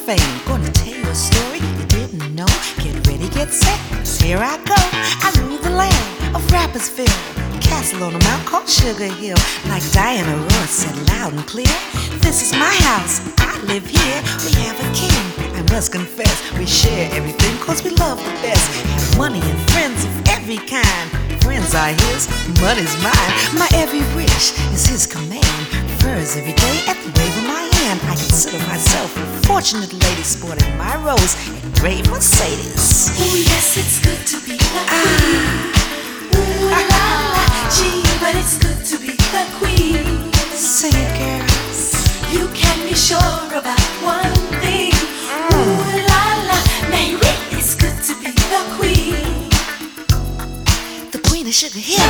fame. Gonna tell you a story you didn't know. Get ready, get set, 'cause here I go. I rule the land of Rappersville, castle on a mountain called Sugar Hill. Like Diana Ross said loud and clear, this is my house, I live here. We have a king, I must confess. We share everything 'cause we love the best. Have money and friends of every kind. Friends are his, money's mine. My every wish is his command. Prefers every day at the wave of my hand. I consider myself a fortunate lady sporting my Rolls and gray Mercedes. Oh yes, it's good to be the queen. Ooh la la, gee, but it's good to be the queen. Sing it, girls. You can be sure about one thing. Ooh la la, Mary, it's good to be the queen. The queen of Sugar Hill.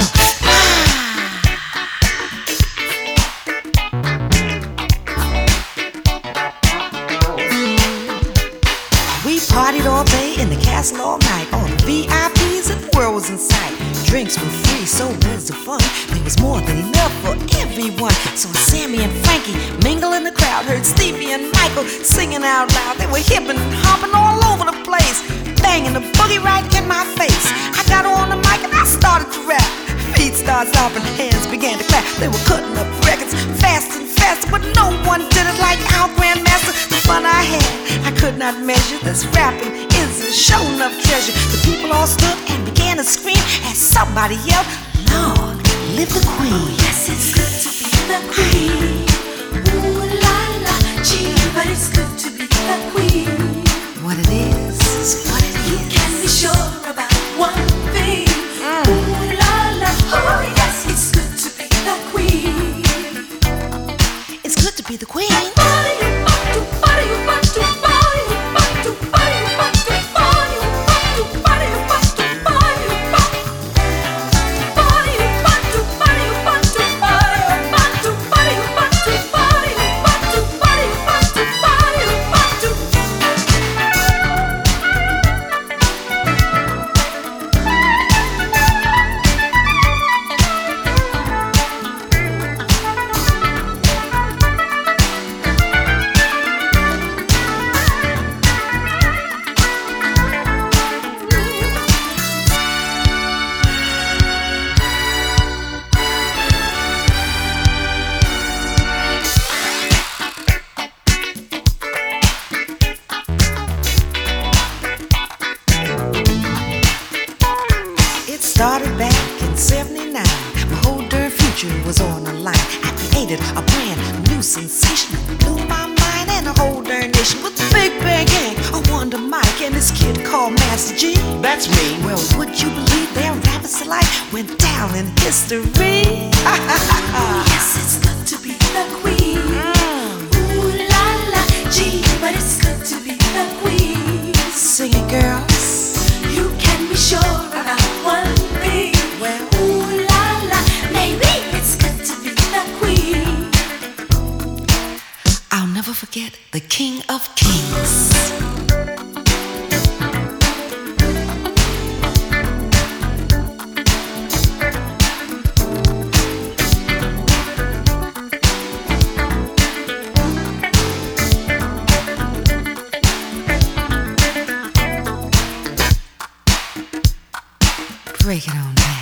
We partied all day in the castle all night. All the VIPs and the world was in sight. Drinks were free, so was the fun. There was more than enough for everyone. So Sammy and Frankie mingle in the crowd. Heard Stevie and Michael singing out loud. They were hipping and hopping all over the place, banging the boogie right in my face. I got on the mic and I started to rap. Feet started stomping, hands began to clap. They were cutting up records fast and faster, but no one did it like our Grandmaster. The fun I had, I could not measure. This rapping is a show enough treasure. The people all stood and began to scream as somebody yelled, "Lord, live the queen." Oh yes, it's good to be the queen. Ooh la la, gee, but it's good to be the queen. What it is what it You is. can be sure about one thing. Ooh la la, oh yes, it's good to be the queen. It's good to be the queen. Started back in '79. My whole darn future was on the line. I created a brand new sensation that blew my mind and the whole darn nation with the Big Bang Gang. I Wonder Mike and this kid called Master G. That's me. Well, would you believe their rappers alike went down in history? Yes, it's good to be the queen. Ooh la la, gee, but it's good to be the queen. Sing it, girls. You can be sure about one thing. Well, ooh la la, maybe it's good to be the queen. I'll never forget the King of Kings. Break it on down.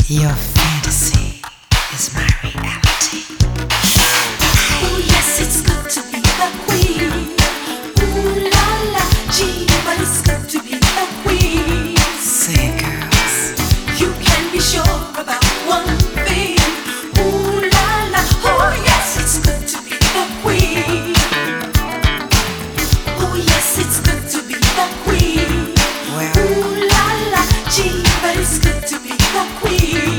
Your fantasy is my reality. Oh yes, it's good to be the queen. Ooh la la, gee, but it's good to be the queen. Say it, girls. You can be sure about one thing. Ooh la la, oh yes, it's good to be the queen. Oh yes, it's good to be the queen. Well, Ooh la la, gee, but it's good to be the queen.